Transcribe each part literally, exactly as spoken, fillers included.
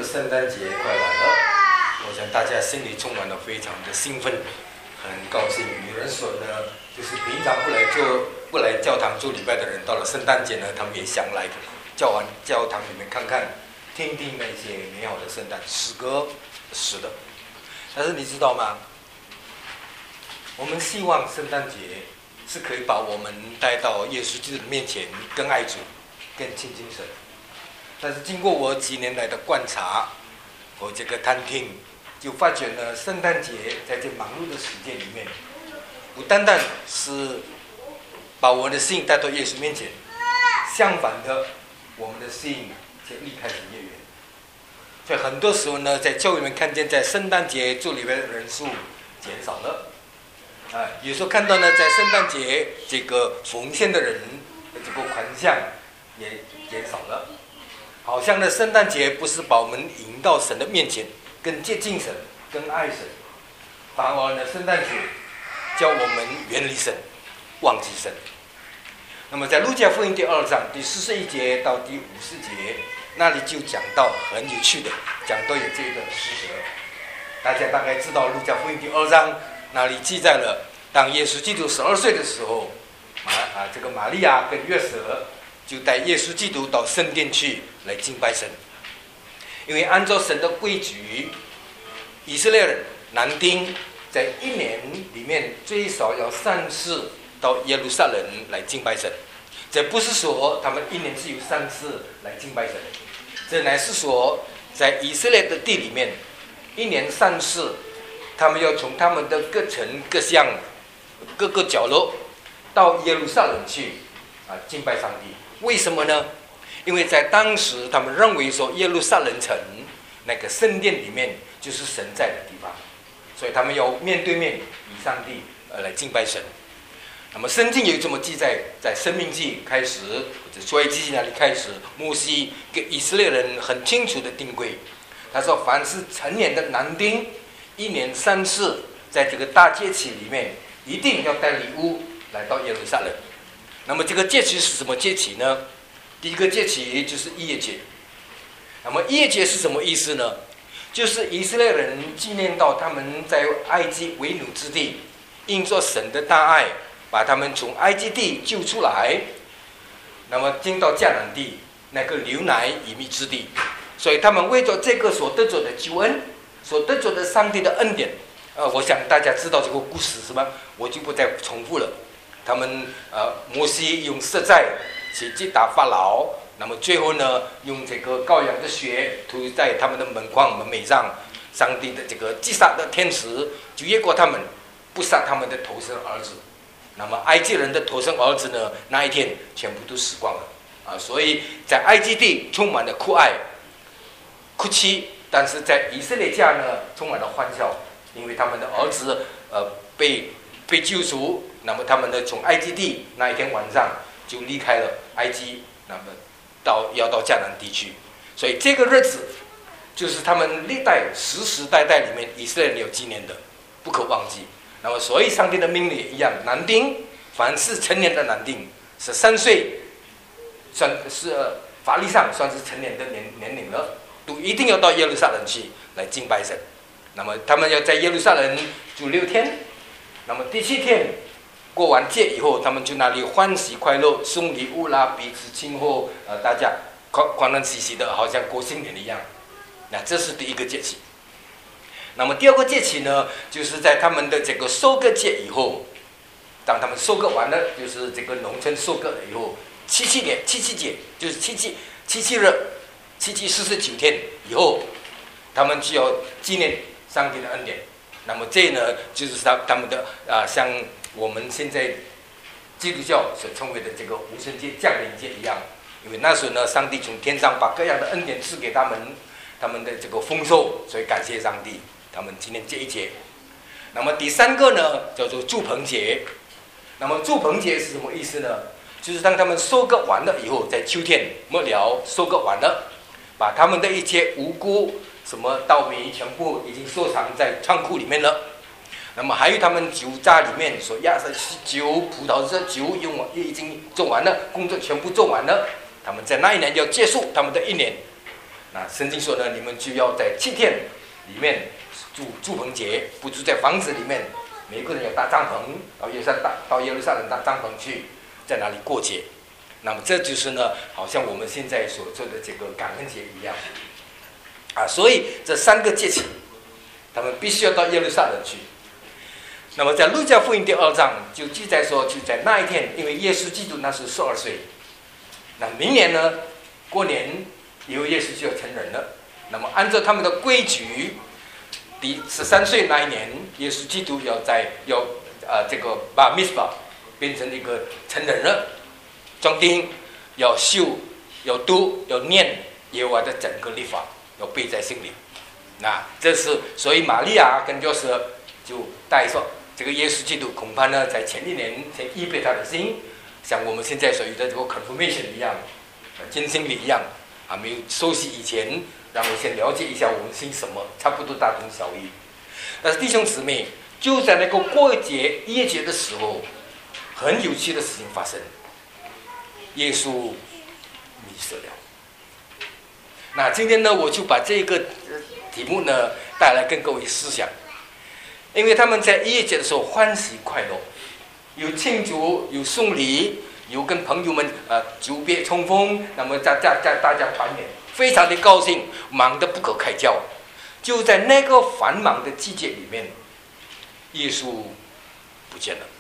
圣诞节快来了，我想大家心里充满了非常的兴奋，很高兴。有人说呢，就是平常不来就不来教堂做礼拜的人，到了圣诞节呢，他们也想来教完教堂里面看看，听听那些美好的圣诞诗歌。是的，但是你知道吗？我们希望圣诞节是可以把我们带到耶稣基督的面前，更爱主，更亲近神。但是经过我几年来的观察和这个探听，就发觉呢，圣诞节在这忙碌的时间里面，不单单是把我们的心带到耶稣面前，相反的，我们的心却离开神越远。所以很多时候呢，在教会里面看见，在圣诞节做礼拜的人数减少了。啊，有时候看到呢，在圣诞节这个奉献的人的这个款项也减少了。好像呢，圣诞节不是把我们引到神的面前，更接近神，更爱神，反而呢，圣诞节叫我们远离神，忘记神。那么在路加福音第二章第四十一节到第五十节，那里就讲到很有趣的，讲到有这个事实。大家大概知道路加福音第二章那里记载了，当耶稣基督十二岁的时候，啊啊，这个玛利亚跟约瑟就带耶稣基督到圣殿去来敬拜神。因为按照神的规矩，以色列人男丁在一年里面最少要三次到耶路撒冷来敬拜神。这不是说他们一年只有三次来敬拜神，这乃是说在以色列的地里面，一年三次，他们要从他们的各城各乡各个角落到耶路撒冷去啊敬拜上帝。为什么呢？因为在当时他们认为说耶路撒冷城那个圣殿里面就是神在的地方，所以他们要面对面与上帝呃来敬拜神。那么圣经有这么记载，在申命记开始或者出埃及记那里开始，摩西给以色列人很清楚的定规，他说凡是成年的男丁，一年三次在这个大节期里面一定要带礼物来到耶路撒冷。那么这个节期是什么节期呢？第一个节期就是逾越节。那么逾越节是什么意思呢？就是以色列人纪念到他们在埃及为奴之地，因着神的大爱，把他们从埃及地救出来，那么进到迦南地那个流奶与蜜之地。所以他们为着这个所得着的救恩，所得着的上帝的恩典，呃，我想大家知道这个故事是吧？我就不再重复了。他们呃，摩西用石寨去击打法老，那么最后呢，用这个羔羊的血涂在他们的门框门楣上，上帝的这个击杀的天使就越过他们，不杀他们的头生儿子。那么埃及人的头生儿子呢，那一天全部都死光了啊！所以在埃及地充满了哭哀、哭泣，但是在以色列家呢，充满了欢笑，因为他们的儿子呃被被救赎。那么他们呢，从埃及地那一天晚上就离开了埃及，那么到要到迦南地区。所以这个日子就是他们历代世世代代里面以色列人有纪念的，不可忘记。那么所以上帝的命令也一样，男丁凡是成年的男丁，十三岁算是法律上算是成年的年年龄了，都一定要到耶路撒冷去来敬拜神。那么他们要在耶路撒冷住六天，那么第七天过完节以后，他们就那里欢喜快乐，送礼物啦，彼此亲和，呃，大家欢欢欢喜喜的，好像过新年一样。那这是第一个节气。那么第二个节气呢，就是在他们的这个收割节以后，当他们收割完了，就是这个农村收割了以后，七七年七七节就是七七七七日，七七四十九天以后，他们就要纪念上帝的恩典。那么这呢，就是他他们的啊、呃，像我们现在基督教所称为的这个无神节、降临节一样，因为那时候呢，上帝从天上把各样的恩典赐给他们，他们的这个丰收，所以感谢上帝。他们今天这一节，那么第三个呢叫做祝棚节。那么祝棚节是什么意思呢？就是当他们收割完了以后，在秋天末了收割完了，把他们的一些五谷、什么稻米全部已经收藏在仓库里面了。那么还有他们酒渣里面所压的酒、葡萄的酒用完已经做完了，工作全部做完了。他们在那一年要结束他们的一年。 那圣经说呢，你们就要在七天里面住住棚节，不住在房子里面，每个人要搭帐篷，到耶路撒冷到耶路撒冷搭帐篷去，在哪里过节。那么这就是呢，好像我们现在所做的这个感恩节一样啊。所以这三个节期，他们必须要到耶路撒冷去。那么在路加福音第二章就记载说，就在那一天，因为耶稣基督那时十二岁，那明年呢过年，因为耶稣就要成人了，那么按照他们的规矩，第十三岁那一年，耶稣基督要在要啊、呃、这个把 misbah 变成一个成人了，壮丁要修要读要念耶和华的整个律法，要背在心里。那这是所以玛利亚跟约瑟就带说，这个耶稣基督恐怕呢在前一年先预备他的心，像我们现在所有的这个 confirmation 一样，进心里一样啊，没有受洗以前，让我先了解一下我们信什么，差不多大同小异。但是弟兄姊妹，就在那个过节夜节的时候，很有趣的事情发生，耶稣迷失了。那今天呢，我就把这个题目呢带来跟各位思想，因为他们在夜节的时候欢喜快乐，有庆祝，有送礼，有跟朋友们呃久别重逢，那么大家大大家团圆，非常的高兴，忙得不可开交。就在那个繁忙的季节里面，耶稣不见了。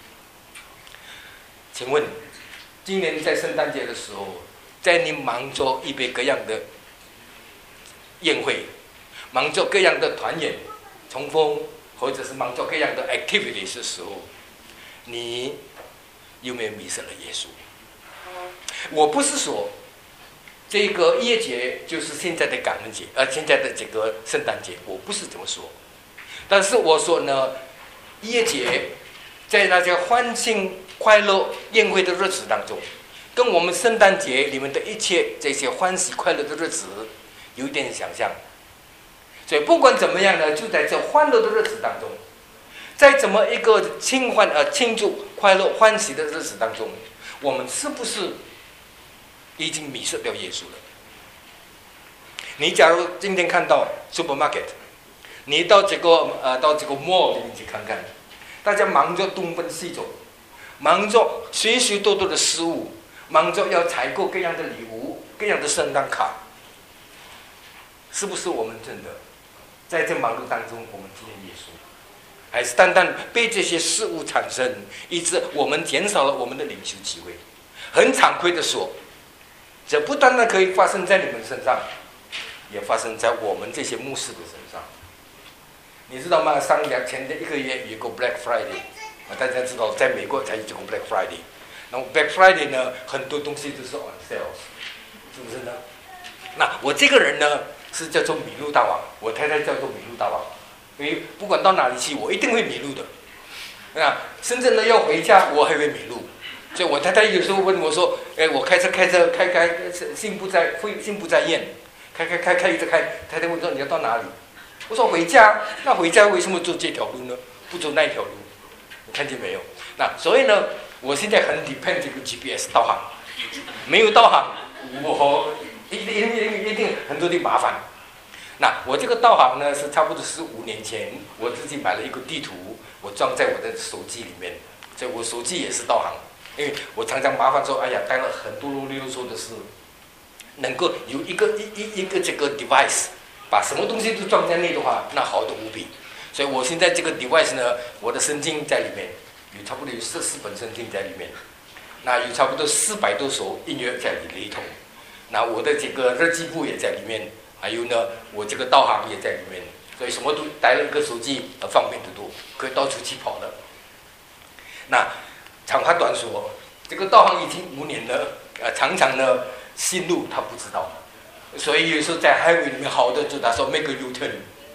请问，今年在圣诞节的时候，在你忙着预备各样的宴会，忙着各样的团圆、重逢，或者是忙着各样的 activities 的时候，你有没有迷失了耶稣？我不是说这个夜节就是现在的感恩节，呃，现在的这个圣诞节，我不是这么说。但是我说呢，夜节在那些欢庆、快乐、宴会的日子当中，跟我们圣诞节里面的一切这些欢喜快乐的日子有点想象。所以不管怎么样呢，就在这欢乐的日子当中，在怎么一个庆欢呃庆祝快乐欢喜的日子当中，我们是不是已经迷失掉耶稣了？你假如今天看到 supermarket， 你到这个呃到这个 mall 里面去看看，大家忙着东奔西走，忙着许许多多的事物，忙着要采购各样的礼物、各样的圣诞卡，是不是我们真的在这忙碌当中，我们纪念耶稣？还是单单被这些事物产生，以致我们减少了我们的领袖机会？很惭愧的说，这不单单可以发生在你们身上，也发生在我们这些牧师的身上。你知道吗？上两前的一个月有个 Black Friday， 大家知道，在美国才有这个 Black Friday。然后 Black Friday 呢，很多东西都是 on sale， 是不是呢？那我这个人呢，是叫做迷路大王，我太太叫做迷路大王，因为不管到哪里去，我一定会迷路的。那深圳呢要回家，我还会迷路。所以我太太有时候问我说：“哎，我开车开车开开，心不在心不在焉，开开开开一直开。”太太问说：“你要到哪里？”我说：“回家。”那回家为什么走这条路呢？不走那条路？你看见没有？那所以呢，我现在很 depend 这个 G P S 导航，没有导航，我一定一定一定很多的麻烦。那我这个导航呢，是差不多是五年前我自己买了一个地图，我装在我的手机里面，所以我手机也是导航。因为我常常麻烦说，哎呀，带了很多啰里啰嗦的事，能够有一个一一一个这个 device， 把什么东西都装在内的话，那好得无比。所以我现在这个 device 呢，我的圣经在里面，有差不多有十四本圣经在里面，那有差不多四百多首音乐在里头，那我的这个日记簿也在里面，还有呢，我这个导航也在里面，所以什么都带了一个手机，方便得多，可以到处去跑的。那长话短说，这个导航已经五年了，呃，常常呢新路他不知道，所以有时候在 highway 里面好的就他说 make a U-turn，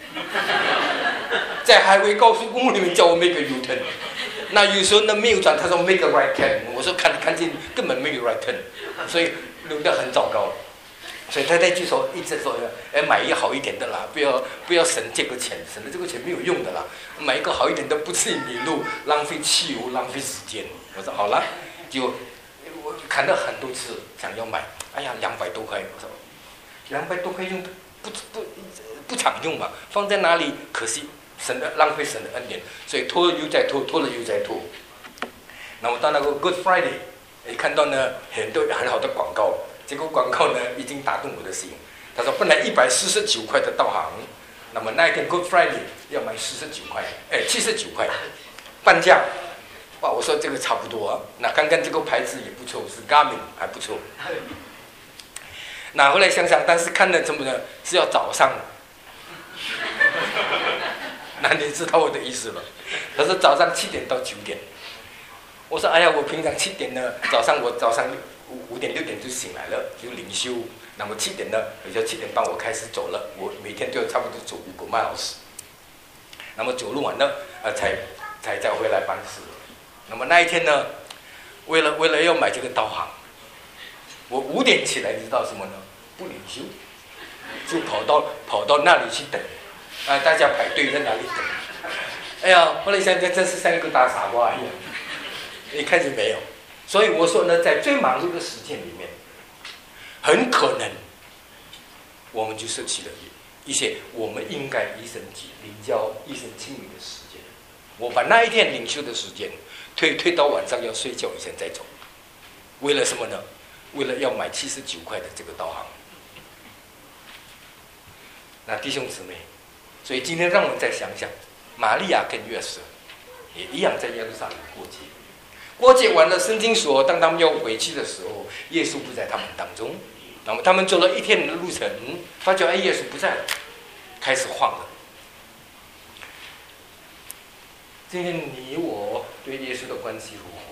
在 highway 高速公路里面叫我 make a U-turn， 那有时候呢没有转，他说 make a right turn， 我说看看见根本没有 right turn， 所以路得很糟糕。所以太太就说一直说，哎，买一个好一点的啦，不要不要省这个钱，省了这个钱没有用的啦，买一个好一点的，不至于迷路，浪费汽油，浪费时间。我说好了，就我看了很多次，想要买，哎呀，两百多块，我说两百多块用不不不常用嘛，放在哪里？可惜神的浪费神的恩典，所以拖了又再拖，拖了又再拖。那我到那个 Good Friday， 也看到呢很多很好的广告，这个广告呢已经打动我的心。他说本来一百四十九块的导航，那么那一天 Good Friday 要买四十九块，哎七十九块，半价。哇，我说这个差不多啊。那看看这个牌子也不错，是 Garmin 还不错。那后来想想，但是看的怎么呢？是要早上。那你知道我的意思了？他说早上七点到九点。我说哎呀，我平常七点呢，早上我早上五五点六点就醒来了，就灵修。那么七点呢，也就七点半我开始走了。我每天都要差不多走五个 miles。那么走路完了，呃，才才再回来办事。那么那一天呢，为了为了要买这个导航，我五点起来，你知道什么呢？不灵修，就跑到跑到那里去等，啊，大家排队在那里等。哎呀，后来想想，真是像一个大傻瓜一样。你看见没有？所以我说呢，在最忙碌的时间里面，很可能我们就舍弃了一些我们应该与神灵交、与神亲密的时间。我把那一天灵修的时间推推到晚上要睡觉以前再走，为了什么呢？为了要买七十九块的这个导航。那弟兄姊妹，所以今天让我们再想想，玛利亚跟约瑟也一样在耶路撒冷过节。过节完了，圣经说，当他们要回去的时候，耶稣不在他们当中。那么他们走了一天的路程，发觉哎，耶稣不在了，开始慌了。今天你我对耶稣的关系如何？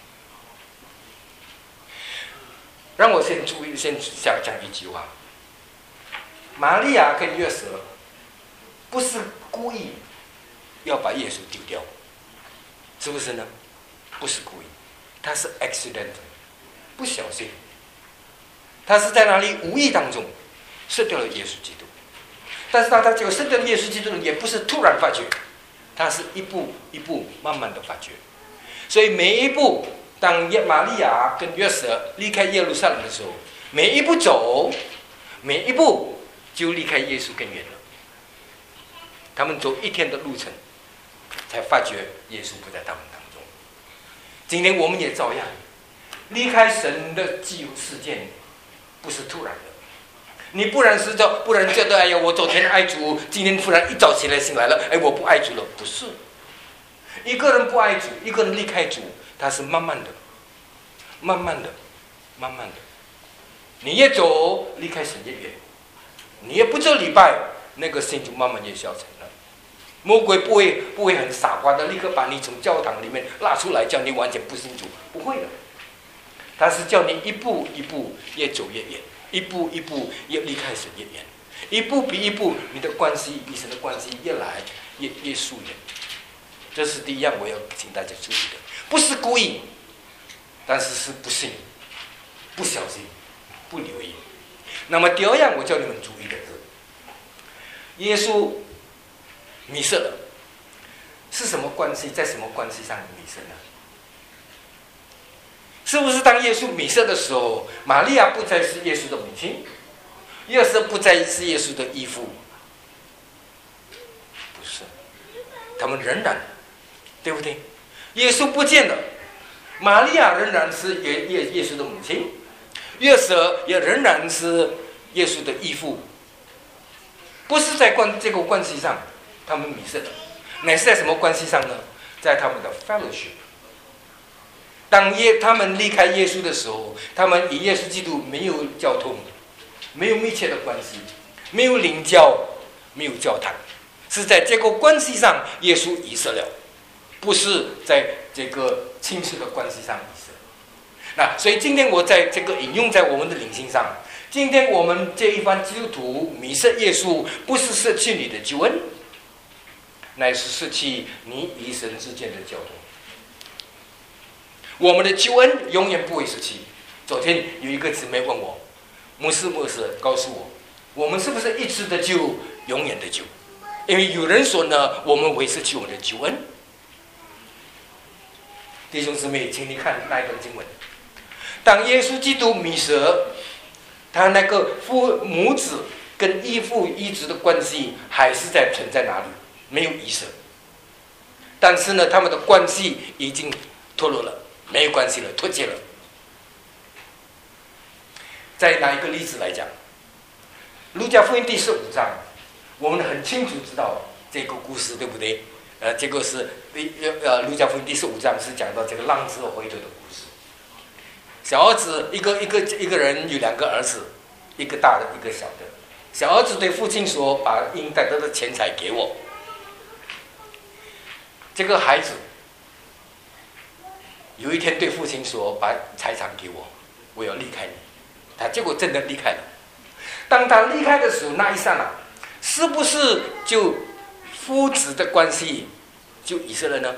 让我先注意，先讲讲一句话：玛利亚跟约瑟不是故意要把耶稣丢掉，是不是呢？不是故意，他是 accident， 不小心。他是在哪里无意当中失掉了耶稣基督，但是当他这个失掉了耶稣基督，也不是突然发觉，他是一步一步慢慢的发觉。所以每一步，当玛利亚跟约瑟离开耶路撒冷的时候，每一步走，每一步就离开耶稣更远了。他们走一天的路程，才发觉耶稣不在他们当中。今天我们也照样离开神的自由事件，不是突然的。你不然是叫，不然觉得哎呀，我昨天爱主，今天突然一早起来醒来了，哎，我不爱主了，不是。一个人不爱主，一个人离开主，他是慢慢的，慢慢的，慢慢的。你越走，离开神越远。你也不做礼拜，那个心就慢慢越消沉了。魔鬼不会不会很傻瓜的，立刻把你从教堂里面拉出来，叫你完全不信主，不会的。他是叫你一步一步越走越远，一步一步越离开神越远，一步比一步，你的关系与神的关系越来越越疏远。这是第一样我要请大家注意的，不是故意，但是是不幸、不小心、不留意。那么第二样我叫你们注意的是，耶稣迷失了，是什么关系？在什么关系上迷失呢？是不是当耶稣迷失的时候，玛利亚不再是耶稣的母亲，约瑟不再是耶稣的义父？不是，他们仍然，对不对？耶稣不见了，玛利亚仍然是耶耶耶稣的母亲，约瑟也仍然是耶稣的义父。不是在关这个关系上，他们迷失了，乃是在什么关系上呢？在他们的 fellowship。当耶他们离开耶稣的时候，他们与耶稣基督没有交通，没有密切的关系，没有灵交，没有交谈，是在这个关系上耶稣遗失了，不是在这个亲戚的关系上遗失。那所以今天我在这个引用在我们的灵性上，今天我们这一番基督徒迷失耶稣，不是失去你的救恩，乃是失去你与神之间的交通。我们的救恩永远不会失去。昨天有一个姊妹问我，牧师牧师告诉我，我们是不是一次的救，永远的救？因为有人说呢，我们会失去我们的救恩。弟兄姊妹，请你看那一段经文，当耶稣基督迷失， 他那个父母子跟依父依子的关系还是在存在哪里，没有移舍。但是呢，他们的关系已经脱落了，没有关系了，脱节了。再拿一个例子来讲，路加福音第十五章，我们很清楚知道这个故事，对不对？呃，这个是呃，路加福音第十五章是讲到这个浪子回头的故事。小儿子一个一个一个人有两个儿子，一个大的，一个小的。小儿子对父亲说：“把应该得的钱财给我。”这个孩子有一天对父亲说：“把财产给我，我要离开你。”他结果真的离开了。当他离开的时候，那一刹那，是不是就父子的关系就移舍了呢？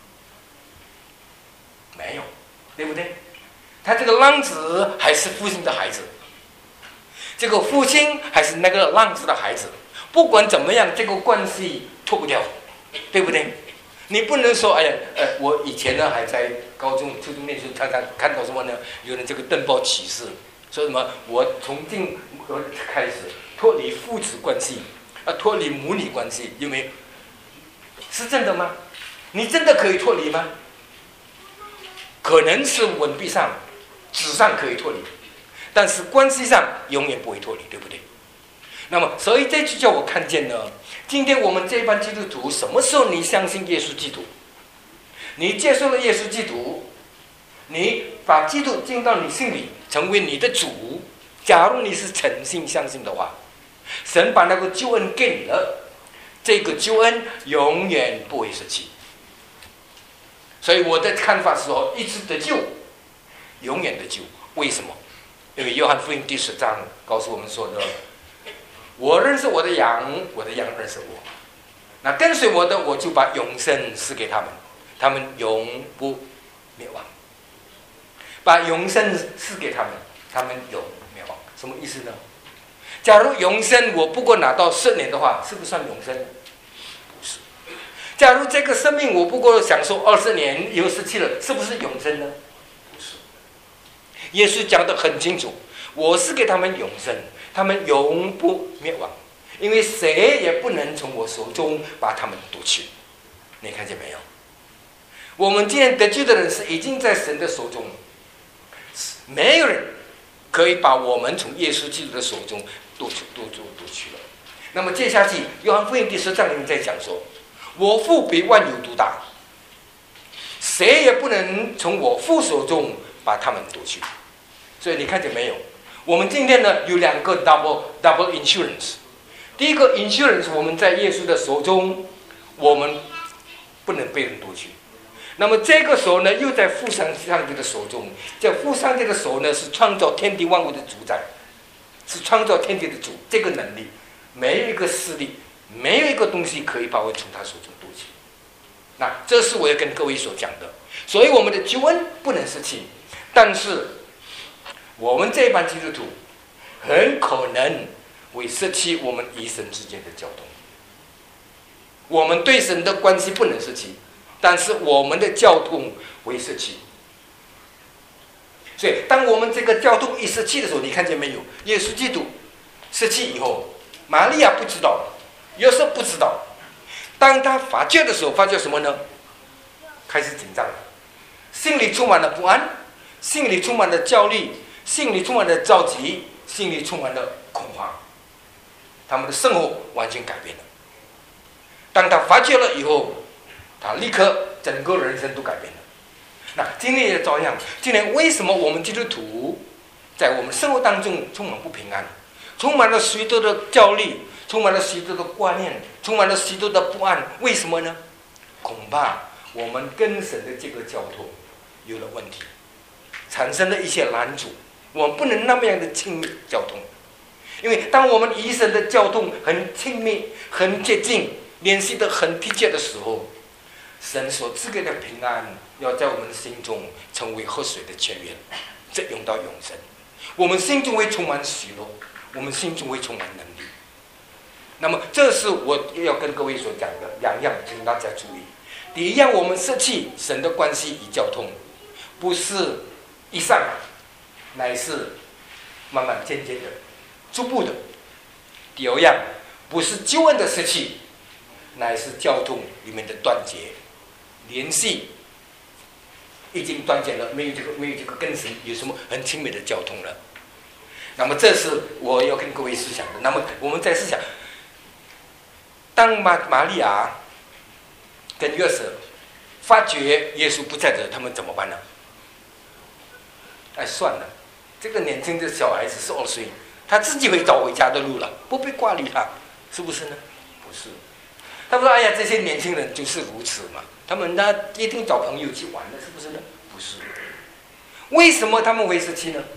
没有，对不对？他这个浪子还是父亲的孩子，这个父亲还是那个浪子的孩子。不管怎么样，这个关系脱不掉，对不对？你不能说，哎呀，呃，我以前呢还在高中、初中念书，常常看到什么呢？有人这个登报启事，说什么我从今开始脱离父子关系，啊，脱离母女关系，有没有？是真的吗？你真的可以脱离吗？可能是文笔上、纸上可以脱离，但是关系上永远不会脱离，对不对？那么，所以这就叫我看见呢。今天我们这一班基督徒，什么时候你相信耶稣基督？你接受了耶稣基督，你把基督进到你心里，成为你的主。假如你是诚心相信的话，神把那个救恩给你了，这个救恩永远不会失去。所以我的看法是说，一直得救，永远得救。为什么？因为约翰福音第十章告诉我们说的。我认识我的羊，我的羊认识我。那跟随我的，我就把永生赐给他们，他们永不灭亡。把永生赐给他们，他们永灭亡。什么意思呢？假如永生我不过拿到十年的话，是不是算永生？不是。假如这个生命我不过享受二十年以后失去了，是不是永生呢？不是。耶稣讲得很清楚，我是给他们永生。他们永不灭亡，因为谁也不能从我手中把他们夺去。你看见没有？我们今天得救的人是已经在神的手中，没有人可以把我们从耶稣基督的手中夺去、夺夺夺去了。那么接下去，约翰福音第十章里面在讲说：“我父比万有都大，谁也不能从我父手中把他们夺去。”所以你看见没有？我们今天呢有两个 double double insurance。第一个 insurance， 我们在耶稣的手中，我们不能被人夺去。那么这个手呢，又在父上上帝的手中。这父上帝的手呢，是创造天地万物的主宰，是创造天地的主。这个能力，没有一个势力，没有一个东西可以把我从他手中夺去。那这是我要跟各位所讲的。所以我们的救恩不能失去，但是我们这班基督徒很可能会失去我们与神之间的交通。我们对神的关系不能失去，但是我们的交通会失去。所以当我们这个交通一失去的时候，你看见没有？耶稣基督失去以后，玛利亚不知道，约瑟不知道。当他发觉的时候，发觉什么呢？开始紧张了，心里充满了不安，心里充满了焦虑，心里充满了着急，心里充满了恐慌。他们的生活完全改变了。当他发觉了以后，他立刻整个人生都改变了。那今天也照样，今天为什么我们基督徒在我们生活当中充满不平安，充满了许多的焦虑，充满了许多的观念，充满了许多的不安？为什么呢？恐怕我们跟神的这个交通有了问题，产生了一些拦阻，我们不能那么样的亲密交通。因为当我们与神的交通很亲密、很接近、联系得很贴切的时候，神所赐给的平安要在我们心中成为河水的泉源，这用到永生。我们心中会充满喜乐，我们心中会充满能力。那么这是我要跟各位所讲的两样，请大家注意。第一样，我们失去神的关系与交通，不是一刹那，乃是慢慢渐渐的、逐步的。第二样，不是救恩的失去，乃是交通里面的断绝、联系已经断绝了，没有这个没有这个跟神有什么很亲密的交通了。那么这是我要跟各位思想的。那么我们再思想，当玛玛利亚跟约瑟发觉耶稣不在的，他们怎么办呢？哎，算了，这个年轻的小孩子十二岁，他自己会找回家的路了，不必挂虑他，是不是呢？不是。他们说：“哎呀，这些年轻人就是如此嘛，他们呢一定找朋友去玩的，是不是呢？不是。为什么他们会失去呢？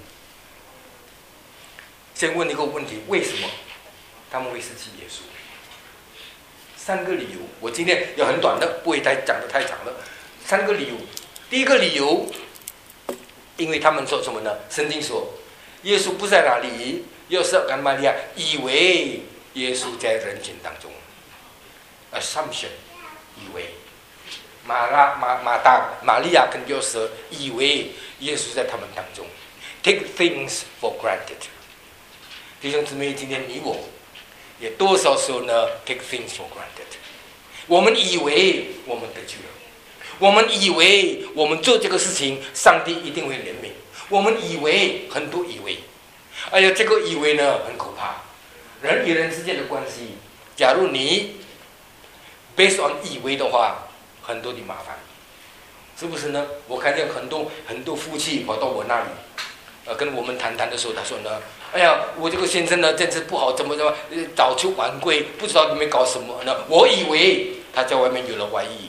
先问一个问题：为什么他们会失去耶稣？三个理由。我今天要很短的，不会太讲得太长了。三个理由。第一个理由，因为他们说什么呢？圣经说，耶稣不在哪里，约瑟跟玛利亚以为耶稣在人群当中。assumption 以为马拉马马大玛利亚跟约瑟以为耶稣在他们当中 ，take things for granted。弟兄姊妹，今天你我也多少时候呢 take things for granted。我们以为我们得救了，我们以为我们做这个事情，上帝一定会怜悯。我们以为很多以为，哎呀，这个以为呢很可怕。人与人之间的关系，假如你based on 以为的话，很多的麻烦，是不是呢？我看见很多很多夫妻跑到我那里，呃，跟我们谈谈的时候，他说呢，哎呀，我这个先生呢，真是不好，怎么怎么，早出晚归，不知道里面搞什么呢？我以为他在外面有了外遇，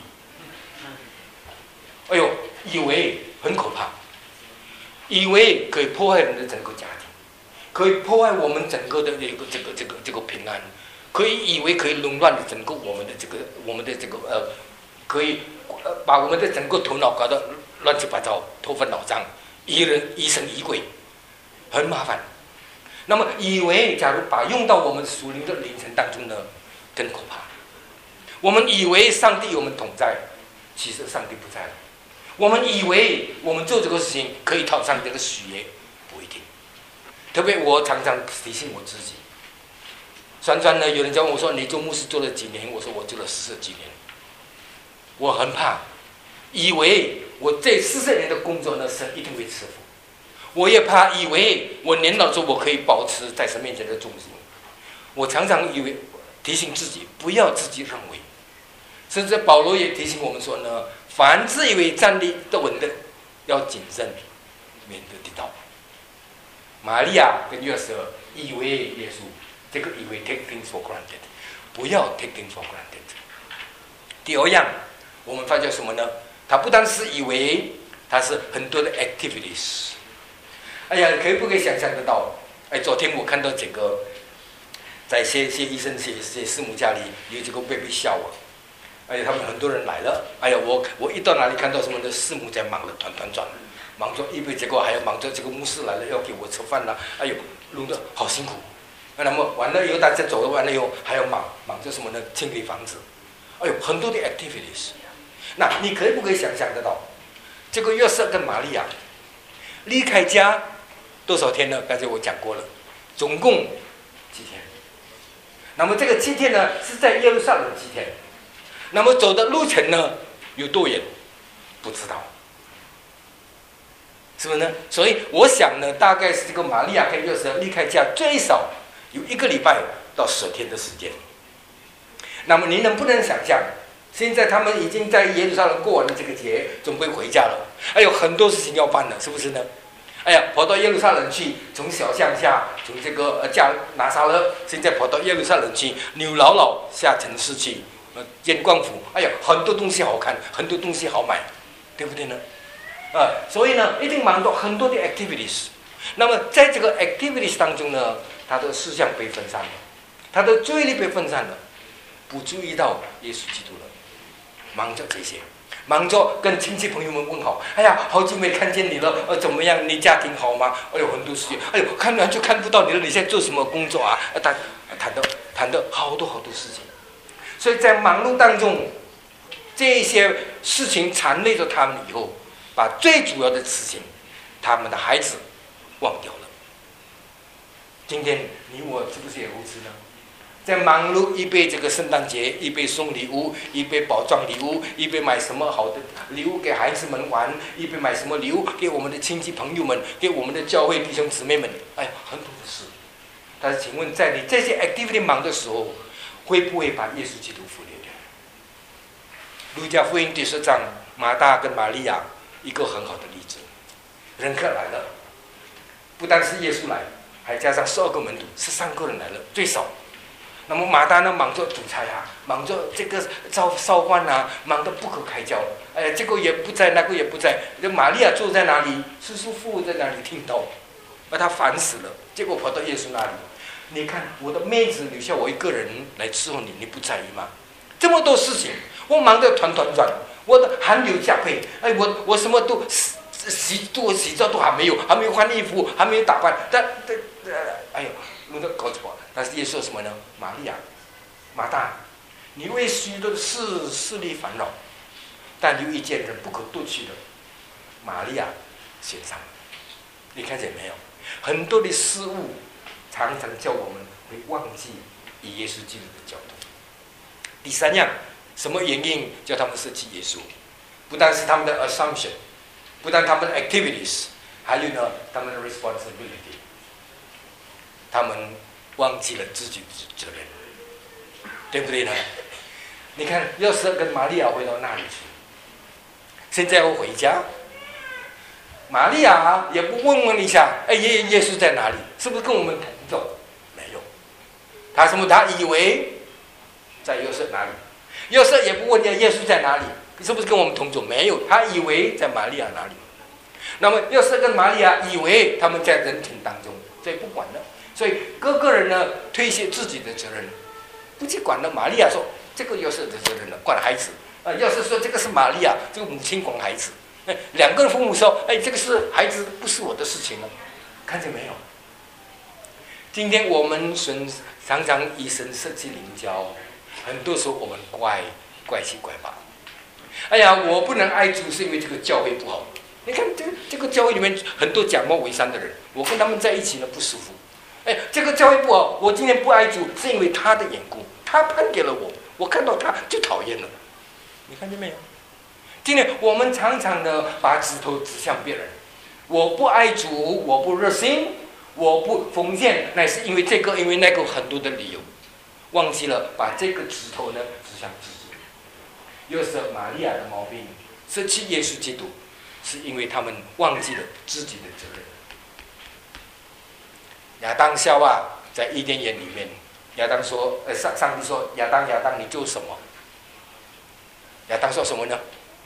哎呦，以为很可怕，以为可以破坏人的整个家庭，可以破坏我们整个的这个这个这个这个平安。可以以为可以垄断的整个我们的这个我们的这个呃，可以呃把我们的整个头脑搞得乱七八糟、头昏脑胀、疑人疑神疑鬼，很麻烦。那么以为假如把用到我们属灵的灵程当中呢，更可怕。我们以为上帝与我们同在，其实上帝不在了。我们以为我们做这个事情可以讨上帝的喜悦，不一定。特别我常常提醒我自己。转转呢，有人叫我说：“你做牧师做了几年？”我说：“我做了四十几年。”我很怕，以为我这四十年的工作呢，神一定会赐福。我也怕，以为我年老之后我可以保持在神面前的忠心。我常常以为提醒自己不要自己认为，甚至保罗也提醒我们说呢：“凡自以为站立得稳的，要谨慎，免得跌倒。”玛利亚跟约瑟以为耶稣。这个以为 take things for granted， 不要 take things for granted。第二样，我们发觉什么呢？他不单是以为，他是很多的 activities。哎呀，可以不可以想象得到？哎，昨天我看到这个，在谢谢医生、谢谢师母家里有这个 baby shower，哎呀，他们很多人来了。哎呀，我我一到哪里看到什么的，师母在忙得团团转，忙着预备结果还要忙着这个牧师来了要给我吃饭啦，哎呦，弄得好辛苦。那么完了以后，大家走了完了以后，还要忙忙着什么呢？清理房子，哎呦，很多的 activities。那你可以不可以想象得到，这个约瑟跟玛利亚离开家多少天呢？刚才我讲过了，总共七天。那么这个七天呢，是在耶路撒冷七天。那么走的路程呢，有多远？不知道，是不是呢？所以我想呢，大概是这个玛利亚跟约瑟离开家最少有一个礼拜到十天的时间。那么你能不能想象，现在他们已经在耶路撒冷过完了这个节，准备回家了，还有很多事情要办了，是不是呢？哎呀，跑到耶路撒冷去，从小乡下，从这个呃加拿撒勒，现在跑到耶路撒冷去，扭老老下城市去，呃，见官府，哎呀，很多东西好看，很多东西好买，对不对呢？啊，所以呢，一定忙到很多的 activities。那么在这个 activities 当中呢，他的思想被分散了，他的注意力被分散了，不注意到耶稣基督了，忙着这些，忙着跟亲戚朋友们问好，哎呀，好久没看见你了，呃，怎么样？你家庭好吗？哎呦，很多事情，哎呦，看完就看不到你了，你现在做什么工作啊？谈谈到谈到好多好多事情，所以在忙碌当中，这些事情缠累着他们以后，把最主要的事情，他们的孩子忘掉了。 今天你我是不是也如此呢？在忙碌预备这个圣诞节，预备送礼物，预备包装礼物，预备买什么好的礼物给孩子们玩，预备买什么礼物给我们的亲戚朋友们，给我们的教会弟兄姊妹们，哎呀，很多的事。但是，请问，在你这些 activity 忙的时候，会不会把耶稣基督忽略掉？路加福音第十章，马大跟玛利亚一个很好的例子。人客来了，不但是耶稣来，还加上十二个门徒，十三个人来了，最少。那么马大呢，忙着煮菜啊，忙着这个烧烧饭啊，忙得不可开交。哎，这个也不在，那个也不在。这玛利亚坐在哪里？舒舒服服在那里听到，而他烦死了。结果跑到耶稣那里，你看我的妹子留下我一个人来伺候你，你不在意吗？这么多事情，我忙得团团转，我的汗流浃背。哎，我我什么都洗洗都洗澡都还没有，还没有换衣服，还没有打扮。但但哎呦，弄得搞错。但是耶稣说什么呢？玛利亚，马大，你为许多的事势力烦恼，但有一件人不可夺去的，玛利亚献上。你看见没有？很多的事物常常叫我们会忘记以耶稣基督的角度。第三样，什么原因叫他们舍弃耶稣？不但是他们的 assumption， 不但他们的 activities， 还有呢，他们的 responsibility， 他们忘记了自己的责任，对不对呢？你看，约瑟跟玛利亚回到那里去，现在我回家，玛利亚也不问问一下，哎，耶耶稣在哪里？是不是跟我们同走？没有，他什么？他以为在约瑟哪里？约瑟也不问耶稣在哪里？是不是跟我们同走？没有，他以为在玛利亚哪里。那么约瑟跟玛利亚以为他们在人群当中，所以不管了。所以各个人呢推卸自己的责任，不去管了。玛利亚说这个约瑟的责任了，管孩子。啊，约瑟说这个是玛利亚，这个母亲管孩子。哎，两个父母说，哎，这个是孩子，不是我的事情了。看见没有？今天我们神常常以神舍弃灵交，很多时候我们怪怪七怪八。哎呀，我不能爱主是因为这个教会不好。你看这个这个教会里面很多假冒伪善的人，我跟他们在一起呢不舒服。哎，这个教会不好，我今天不爱主是因为他的缘故，他判给了我，我看到他就讨厌了。你看见没有？今天我们常常的把指头指向别人，我不爱主，我不热心，我不奉献，那是因为这个，因为那个，很多的理由，忘记了把这个指头呢指向自己。又是玛利亚的毛病，舍弃耶稣基督，是因为他们忘记了自己的责任。亚当夏娃在伊甸园里面，亚当说：“呃，上上帝说，亚当亚当，你做什么？”亚当说什么呢？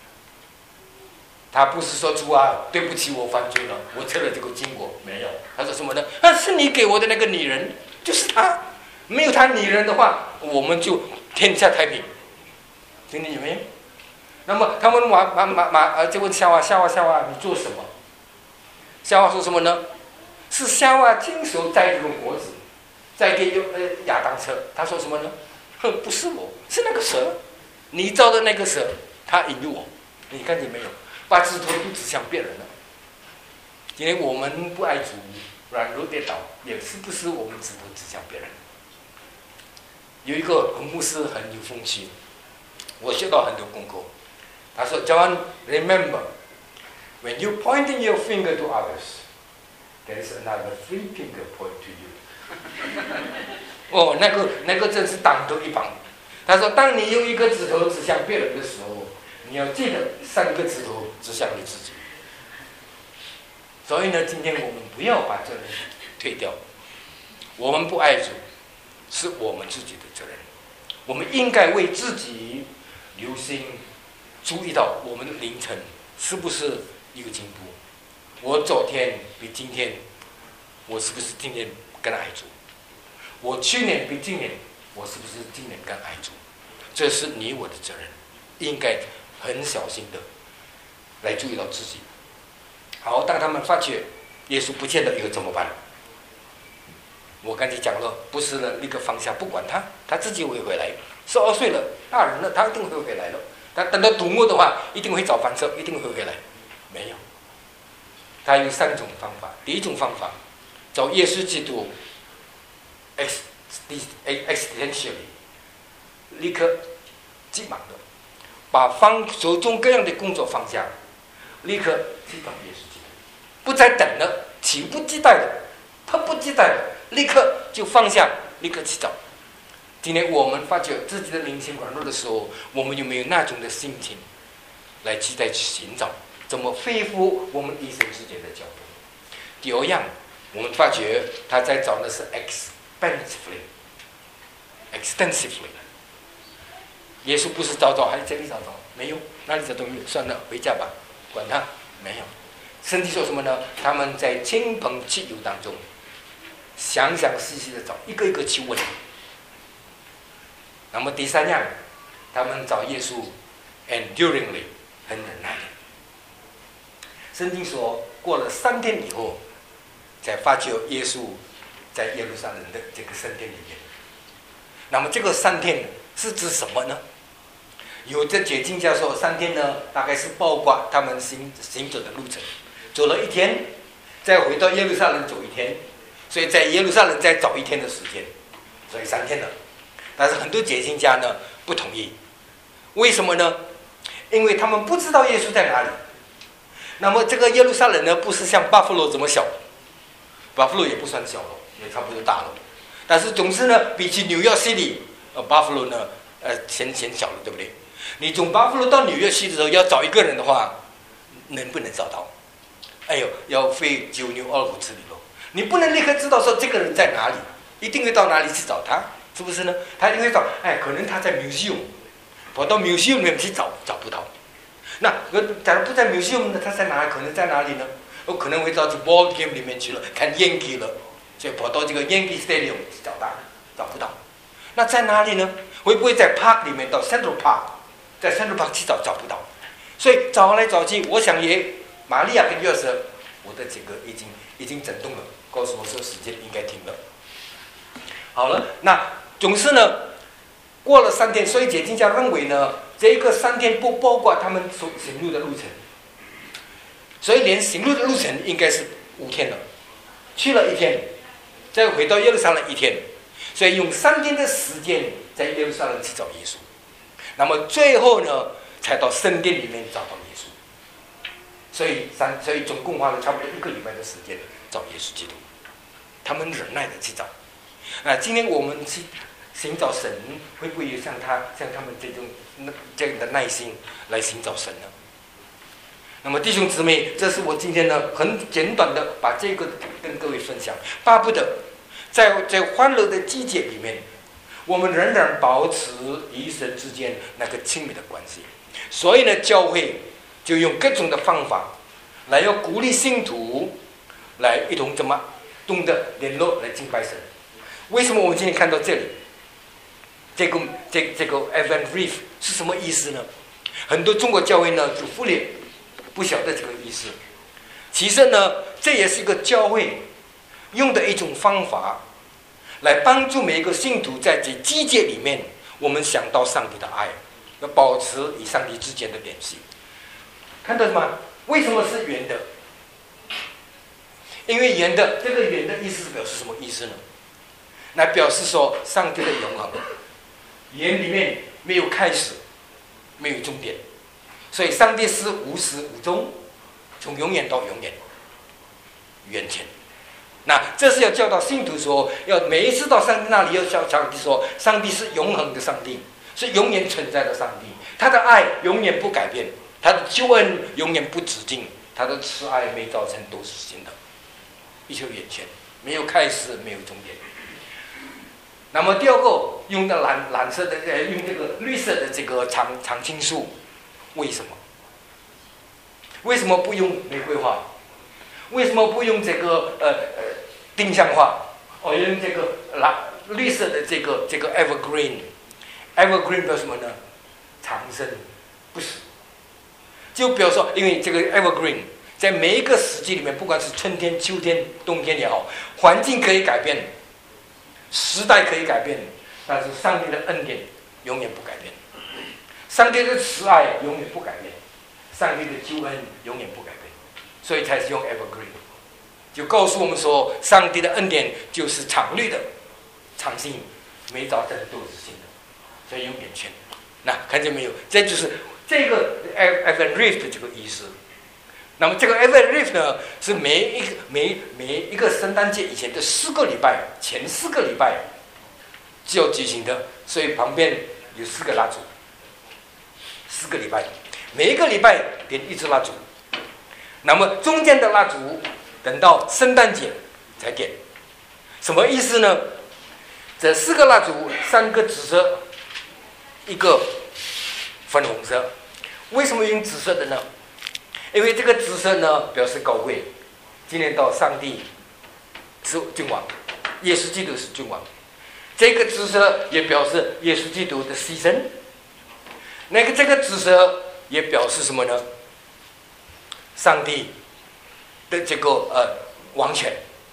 他不是说主啊，对不起，我犯罪了，我吃了这个禁果，没有。他说什么呢？啊，是你给我的那个女人，就是她，没有她女人的话，我们就天下太平。听见有没有？那么他们马马马马呃，就问夏娃，夏娃夏娃，你做什么？夏娃说什么呢？是夏娃亲手摘这个果子，再给呃亚当吃。他说什么呢？哼，不是我，是那个蛇，你造的那个蛇，他引诱我。你看见没有？把指头都指向别人了。今天我们不爱主，软弱跌倒，也是不是我们指头指向别人？有一个牧师很有风趣，我学到很多功课。他说 ：“John, remember, when you pointing your finger to others, there is another three finger point to you。”哦，那个那个真是当头一棒。他说：“当你用一个指头指向别人的时候，你要记得三个指头指向你自己。”所以呢，今天我们不要把责任推掉。我们不爱主，是我们自己的责任。我们应该为自己留心，注意到我们的凌晨是不是有进步。我昨天比今天，我是不是今年更爱主？我去年比今年，我是不是今年更爱主？这是你我的责任，应该很小心的来注意到自己。好，当他们发觉耶稣不见了以后怎么办？我刚才讲了，不是了，立刻放下，不管他，他自己会回来。十二岁了，大人了，他一定会回来了。但等到读末的话，一定会找翻车，一定会回来。没有，他有三种方法。第一种方法，找耶稣基督 ex existentially， 立刻急忙的把放手中各样的工作放下，立刻去找耶稣基督，不再等了，起不及待的，迫不及待的，立刻就放下，立刻去找。今天我们发觉自己的灵性软弱的时候，我们有没有那种的心情来期待去寻找怎么恢复我们一生之间的交通？第二样，我们发觉他在找的是 extensively extensively。耶稣不是找找，还是这里找找？没有，哪里找都没有，算了，回家吧，管他，没有。圣经说什么呢？他们在亲朋戚友当中，详详细细的找，一个一个去问。那么第三样，他们找耶稣 enduringly， 很忍耐的。圣经说，过了三天以后，才发觉耶稣在耶路撒冷的这个圣殿里面。那么这个三天是指什么呢？有的解经家说，三天呢，大概是包括他们行行走的路程，走了一天，再回到耶路撒冷走一天，所以在耶路撒冷再找一天的时间，所以三天了。但是很多解经家呢不同意，为什么呢？因为他们不知道耶稣在哪里。那么这个耶路撒冷呢，不是像巴弗罗这么小，巴弗罗也不算小了，也差不多大了。但是总是呢，比起纽约市里，呃，巴弗罗呢，呃，显显小了，对不对？你从巴弗罗到纽约市的时候，要找一个人的话，能不能找到？哎呦，要飞九牛二虎之旅咯。你不能立刻知道说这个人在哪里，一定会到哪里去找他，是不是呢？他一定会找，哎，可能他在 museum， 跑到 museum 里面去找，找不到。那假如不在 museum 呢，他在哪？可能在哪里呢？我可能会到这 ball game 里面去了，看 Yankee 了，所以跑到这个 Yankee Stadium 去找他，找不到。那在哪里呢？会不会在 Park 里面到 Central Park， 在 Central Park 去找，找不到。所以找来找去，我想也玛利亚跟约瑟，我的这个已经已经整动了，告诉我说时间应该停了。好了，那总是呢，过了三天，所以解经家认为呢，这个三天不包括他们所行路的路程，所以连行路的路程应该是五天了，去了一天，再回到耶路撒冷一天，所以用三天的时间在耶路撒冷去找耶稣，那么最后呢，才到圣殿里面找到耶稣，所以三，所以总共花了差不多一个礼拜的时间找耶稣基督，他们忍耐的去找。那今天我们去寻找神，会不会有像他像他们这种这样的耐心来寻找神呢？那么弟兄姊妹，这是我今天呢很简短的把这个跟各位分享，巴不得在在欢乐的季节里面，我们仍然保持与神之间那个亲密的关系。所以呢，教会就用各种的方法来要鼓励信徒来一同怎么懂得联络来敬拜神。为什么我们今天看到这里？这个这这个 Evan Reef 是什么意思呢？很多中国教会呢就忽略，不晓得这个意思。其实呢，这也是一个教会用的一种方法，来帮助每一个信徒在这季节里面，我们想到上帝的爱，要保持与上帝之间的联系。看到什么？为什么是圆的？因为圆的这个圆的意思是表示什么意思呢？来表示说上帝的永恒。圆里面没有开始，没有终点，所以上帝是无始无终，从永远到永远，源泉。那这是要教导信徒说，要每一次到上帝那里要教上帝说，上帝是永恒的上帝，是永远存在的上帝，他的爱永远不改变，他的救恩永远不止境，他的慈爱每早晨都是新的，一球源泉，没有开始，没有终点。那么第二个用的蓝蓝色的，呃，用这个绿色的这个常常青树，为什么？为什么不用玫瑰花？为什么不用这个呃呃丁香花？哦，用这个蓝绿色的这个这个 evergreen，evergreen 表示什么呢？长生不死。就比如说，因为这个 evergreen 在每一个时期里面，不管是春天、秋天、冬天也好，环境可以改变。时代可以改变，但是上帝的恩典永远不改变，上帝的慈爱永远不改变，上帝的救恩永远不改变，所以才是用 evergreen， 就告诉我们说，上帝的恩典就是常绿的， 长新，每早灯都是新的，所以有免权。那看见没有？这就是这个 Advent Rift 的这个意思。那么这个 Advent Rift 呢，是每一个每每一个圣诞节以前的四个礼拜，前四个礼拜就要举行的，所以旁边有四个蜡烛，四个礼拜，每一个礼拜点一支蜡烛。那么中间的蜡烛等到圣诞节才点，什么意思呢？这四个蜡烛，三个紫色，一个粉红色。为什么用紫色的呢？因为这个紫色呢，表示高贵，纪念到上帝是君王，耶稣基督是君王。这个紫色也表示耶稣基督的牺牲。那个这个紫色也表示什么呢？上帝的这个呃王权。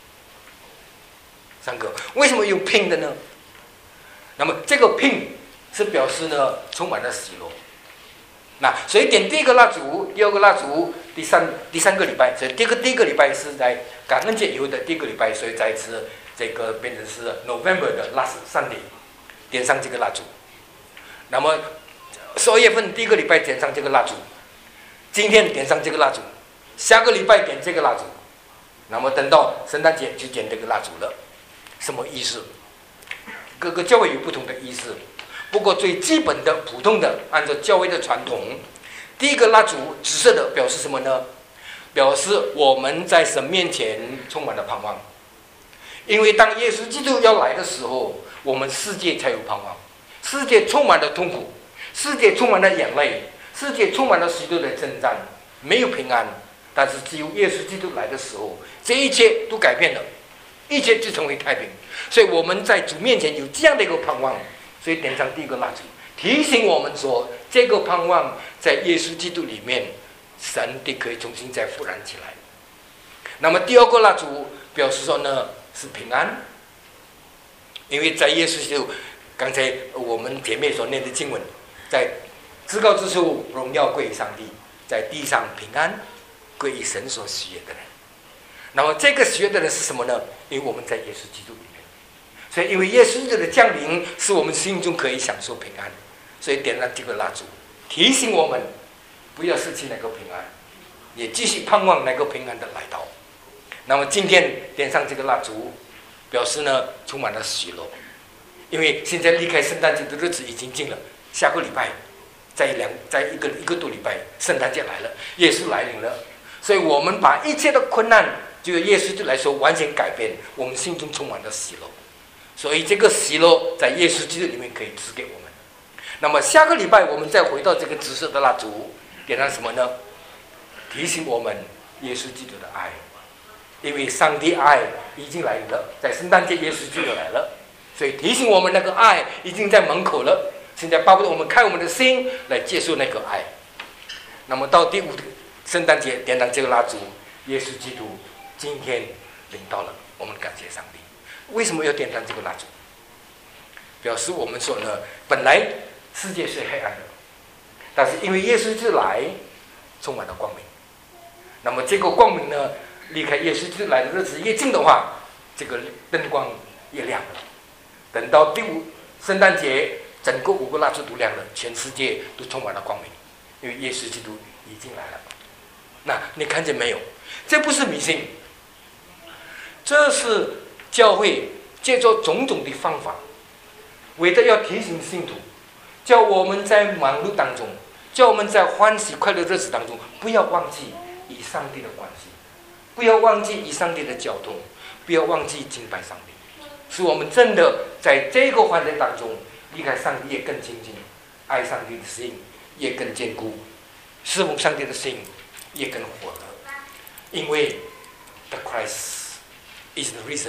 三个为什么用 pink 的呢？那么这个 pink 是表示呢充满了喜乐。那所以点第一个蜡烛，第二个蜡烛，第三第三个礼拜，所以第一个第一个礼拜是在感恩节以后的第一个礼拜，所以再一次这个变成是 November 的 last Sunday， 点上这个蜡烛。那么十二月份第一个礼拜点上这个蜡烛，今天点上这个蜡烛，下个礼拜点这个蜡烛，那么等到圣诞节就点这个蜡烛了。什么意思？各个教会有不同的意思。不过最基本的、普通的，按照教会的传统，第一个蜡烛紫色的表示什么呢？表示我们在神面前充满了盼望。因为当耶稣基督要来的时候，我们世界才有盼望。世界充满了痛苦，世界充满了眼泪，世界充满了许多的征战，没有平安。但是只有耶稣基督来的时候，这一切都改变了，一切就成为太平。所以我们在主面前有这样的一个盼望。所以点上第一个蜡烛，提醒我们说，这个盼望在耶稣基督里面，神的可以重新再复燃起来。那么第二个蜡烛表示说呢是平安，因为在耶稣基督，刚才我们姐妹所念的经文，在至高之处荣耀归于上帝，在地上平安归于神所喜悦的人。那么这个喜悦的人是什么呢？因为我们在耶稣基督里面。所以因为耶稣基督的降临使我们心中可以享受平安，所以点燃这个蜡烛，提醒我们不要失去那个平安，也继续盼望那个平安的来到。那么今天点上这个蜡烛，表示呢充满了喜乐，因为现在离开圣诞节的日子已经近了，下个礼拜在两在一个一个多礼拜圣诞节来了，耶稣来临了，所以我们把一切的困难就耶稣就来说完全改变，我们心中充满了喜乐。所以这个喜乐在耶稣基督里面可以赐给我们。那么下个礼拜我们再回到这个紫色的蜡烛，点燃什么呢？提醒我们耶稣基督的爱，因为上帝爱已经来了，在圣诞节耶稣基督来了，所以提醒我们那个爱已经在门口了。现在巴不得我们开我们的心来接受那个爱。那么到第五个圣诞节点燃这个蜡烛，耶稣基督今天领到了，我们感谢上帝。为什么要点燃这个蜡烛？表示我们说呢，本来世界是黑暗的，但是因为耶稣基督来，充满了光明。那么这个光明呢，离开耶稣基督来的日子越近的话，这个灯光越亮了。等到第五圣诞节，整个五个蜡烛都亮了，全世界都充满了光明，因为耶稣基督已经来了。那你看见没有？这不是迷信，这是教会借着种种的方法，为的要提醒信徒，叫我们在忙碌当中，叫我们在欢喜快乐日子当中，不要忘记与上帝的关系，不要忘记与上帝的交通，不要忘记敬拜上帝，使我们真的在这个环境当中，离开上帝也更亲近，爱上帝的心也更坚固，侍奉上帝的心也更火热。因为 the Christ is the reason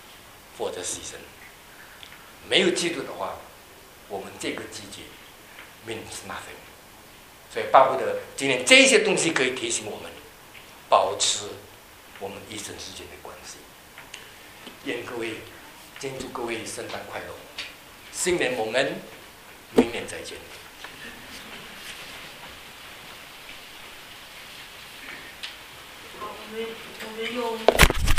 for the season。 没有基督的话，我们这个季节 means nothing。 所以巴不得今天这些东西可以提醒我们保持我们一生之间的关系。愿各位，祝各位圣诞快乐，新年蒙恩，明年再见。 好，我们我们用。